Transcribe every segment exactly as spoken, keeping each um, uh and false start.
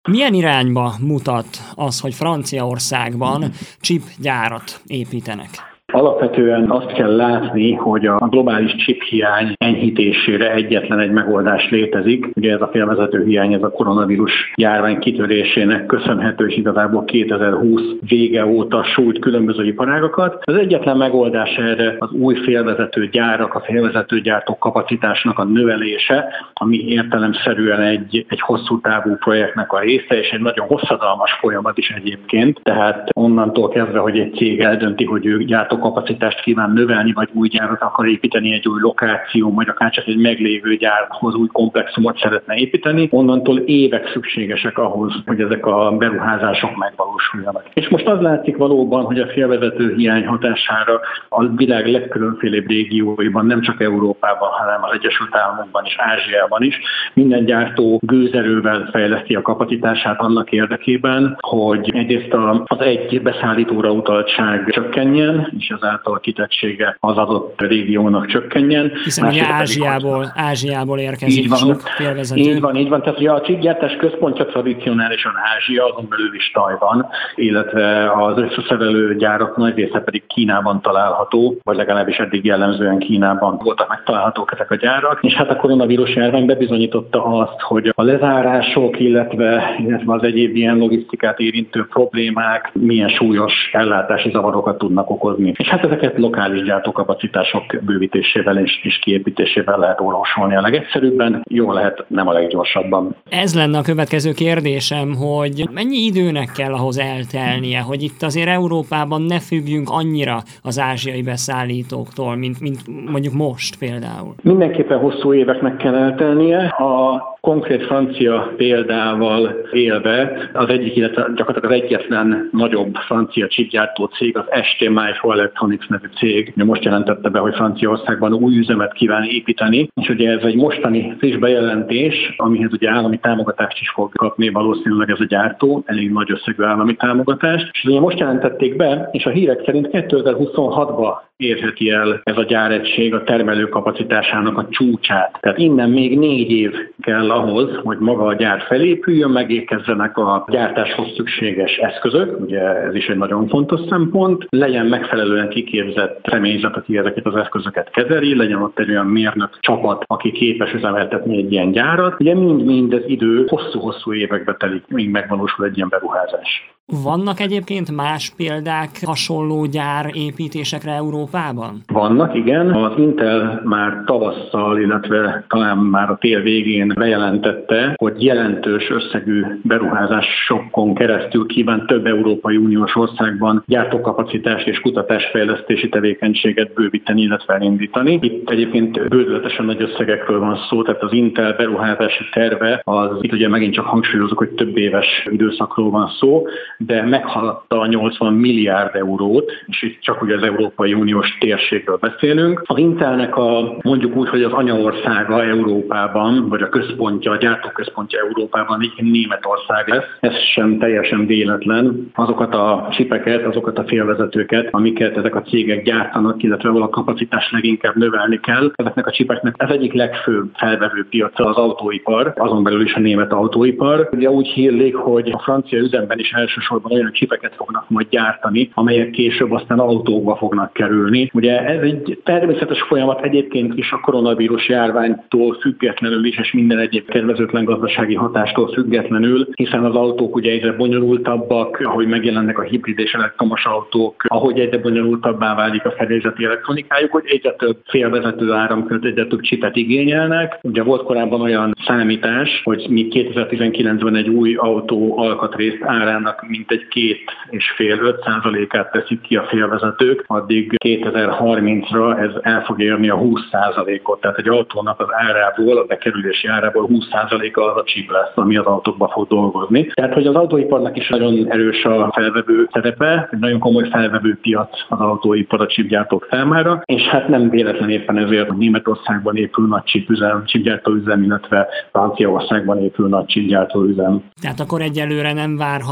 Milyen irányba mutat az, hogy Franciaországban chipgyárat építenek? Alapvetően azt kell látni, hogy a globális chiphiány enyhítésére egyetlen egy megoldás létezik. Ugye ez a félvezető hiány, ez a koronavírus járvány kitörésének köszönhető, és igazából kétezer-húsz vége óta sújt különböző iparágakat. Az egyetlen megoldás erre az új félvezető gyárak, a félvezető gyártók kapacitásnak a növelése, ami értelemszerűen egy, egy hosszú távú projektnek a része, és egy nagyon hosszadalmas folyamat is egyébként. Tehát onnantól kezdve, hogy egy cég eldönti, hogy ő gyártó kapacitást kíván növelni, vagy új gyárat akar építeni egy új lokáció, vagy akár csak egy meglévő gyárhoz új komplexumot szeretne építeni, onnantól évek szükségesek ahhoz, hogy ezek a beruházások megvalósuljanak. És most az látszik valóban, hogy a félvezető hiány hatására a világ legkülönfélebb régióiban, nem csak Európában, hanem az Egyesült Államokban és Ázsiában is, minden gyártó gőzerővel fejleszti a kapacitását annak érdekében, hogy egyrészt az egy beszállítóra utaltság csökkenjen, és ezáltal a kitettsége az adott régiónak csökkenjen. Hiszen ugye Ázsiából, Ázsiából érkezik sok félvezető. Így van, így van. Tehát ugye a chipgyártás központja tradicionálisan Ázsia, azon belül is Tajvan, illetve az összeszerelő gyárak nagy része pedig Kínában található, vagy legalábbis eddig jellemzően Kínában voltak megtalálhatók ezek a gyárak. És hát a koronavírus járvány bebizonyította azt, hogy a lezárások, illetve, illetve az egyéb ilyen logisztikát érintő problémák milyen súlyos ellátási zavarokat tudnak okozni. És hát ezeket lokális gyártókapacitások bővítésével és, és kiépítésével lehet orvosolni a legegyszerűbben, jó lehet, nem a leggyorsabban. Ez lenne a következő kérdésem, hogy mennyi időnek kell ahhoz eltelnie, hogy itt azért Európában ne függjünk annyira az ázsiai beszállítóktól, mint, mint mondjuk most például? Mindenképpen hosszú éveknek kell eltelnie. A konkrét francia példával élve az egyik, illetve gyakorlatilag az egyetlen nagyobb francia chipgyártó cég, az es té Microelectronics nevű cég, most jelentette be, hogy Franciaországban új üzemet kíván építeni, és ugye ez egy mostani friss bejelentés, amihez ugye állami támogatást is fog kapni valószínűleg ez a gyártó, elég nagy összegű állami támogatást, és ugye most jelentették be, és a hírek szerint kétezer-huszonhatban érheti el ez a gyáregység a termelő kapacitásának a csúcsát. Tehát innen még négy év kell ahhoz, hogy maga a gyár felépüljön, megérkezzenek a gyártáshoz szükséges eszközök, ugye ez is egy nagyon fontos szempont, legyen megfelelően kiképzett személyzet, aki ezeket az eszközöket kezeli, legyen ott egy olyan mérnök csapat, aki képes üzemeltetni egy ilyen gyárat. Ugye mind-mind ez idő hosszú-hosszú évekbe telik, míg megvalósul egy ilyen beruházás. Vannak egyébként más példák hasonló gyárépítésekre Európában? Vannak, igen. Az Intel már tavasszal, illetve talán már a tél végén bejelentette, hogy jelentős összegű beruházásokon keresztül kíván több Európai Uniós országban gyártókapacitást és kutatásfejlesztési tevékenységet bővíteni, illetve elindítani. Itt egyébként bődületesen nagy összegekről van szó, tehát az Intel beruházási terve, az itt ugye megint csak hangsúlyozok, hogy több éves időszakról van szó, de meghaladta a nyolcvan milliárd eurót, és itt csak ugye az Európai Uniós térségről beszélünk. Az Intelnek a mondjuk úgy, hogy az anyaországa Európában, vagy a központja, a gyártóközpontja Európában így Németország lesz. Ez sem teljesen véletlen. Azokat a csipeket, azokat a félvezetőket, amiket ezek a cégek gyártanak, illetve ahol a kapacitás leginkább növelni kell. Ezeknek a csipeknek az egyik legfőbb felvevő piaca az autóipar, azon belül is a német autóipar. Ugye úgy hírlik, hogy a francia üzemben is elsősorban olyan csipeket fognak majd gyártani, amelyek később aztán autókba fognak kerülni. Ugye ez egy természetes folyamat egyébként is a koronavírus járványtól függetlenül is, és minden egyéb kedvezőtlen gazdasági hatástól függetlenül, hiszen az autók ugye egyre bonyolultabbak, ahogy megjelennek a hibrid és elektromos autók, ahogy egyre bonyolultabbá válik a fedélzeti elektronikájuk, hogy egyre több félvezető áramkört, egyre több csipet igényelnek. Ugye volt korábban olyan számítás, hogy míg kétezer-tizenkilencben egy új autó alkatrészt árának mintegy két és fél-öt százalékát teszik ki a félvezetők, addig kétezer-harmincra ez el fog érni a húsz százalékot. Tehát egy autónak az árából, a bekerülési árából húsz százaléka az a chip lesz, ami az autókba fog dolgozni. Tehát, hogy az autóiparnak is nagyon erős a felvevő szerepe, egy nagyon komoly felvevő piac az autóipar a chipgyártók számára, és hát nem véletlen éppen ezért, hogy Németországban épül nagy chipüzem, chipgyártóüzem, illetve Franciaországban épül nagy chipgyártóüzem. Tehát akkor egyelőre nem várható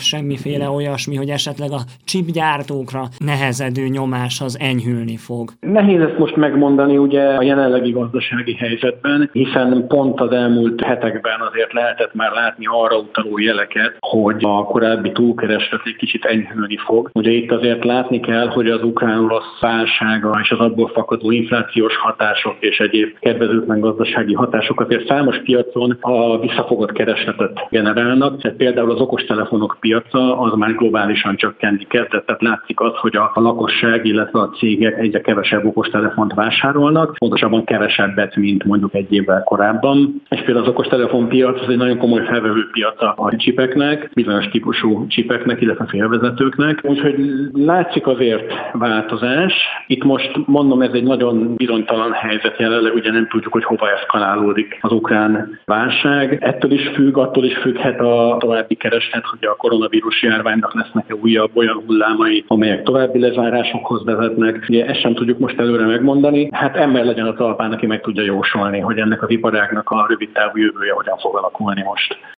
semmiféle olyasmi, hogy esetleg a chipgyártókra nehezedő nyomás az enyhülni fog? Nehéz ezt most megmondani ugye a jelenlegi gazdasági helyzetben, hiszen pont az elmúlt hetekben azért lehetett már látni arra utaló jeleket, hogy a korábbi túlkereslet egy kicsit enyhülni fog. Ugye itt azért látni kell, hogy az ukrán-orosz válsága és az abból fakadó inflációs hatások és egyéb kedvezőtlen gazdasági hatások azért számos piacon a visszafogott keresletet generálnak. Tehát például az okostelefonok piaca az már globálisan csökkenni kezdett, tehát látszik az, hogy a lakosság, illetve a cégek egyre kevesebb okostelefont vásárolnak, pontosabban kevesebbet, mint mondjuk egy évvel korábban. És például az okostelefon piac az egy nagyon komoly felvevő piaca a csipeknek, bizonyos típusú csipeknek, illetve félvezetőknek. Úgyhogy látszik azért változás. Itt most mondom, ez egy nagyon bizonytalan helyzet jelenleg, ugye nem tudjuk, hogy hova eszkalálódik az ukrán válság. Ettől is függ, attól is függhet a további kereslet, hogy a koronavírus járványnak lesznek-e újabb olyan hullámai, amelyek további lezárásokhoz vezetnek. Ugye ezt sem tudjuk most előre megmondani. Hát ember legyen a talpán, aki meg tudja jósolni, hogy ennek az iparágnak a rövid távú jövője hogyan fog alakulni most.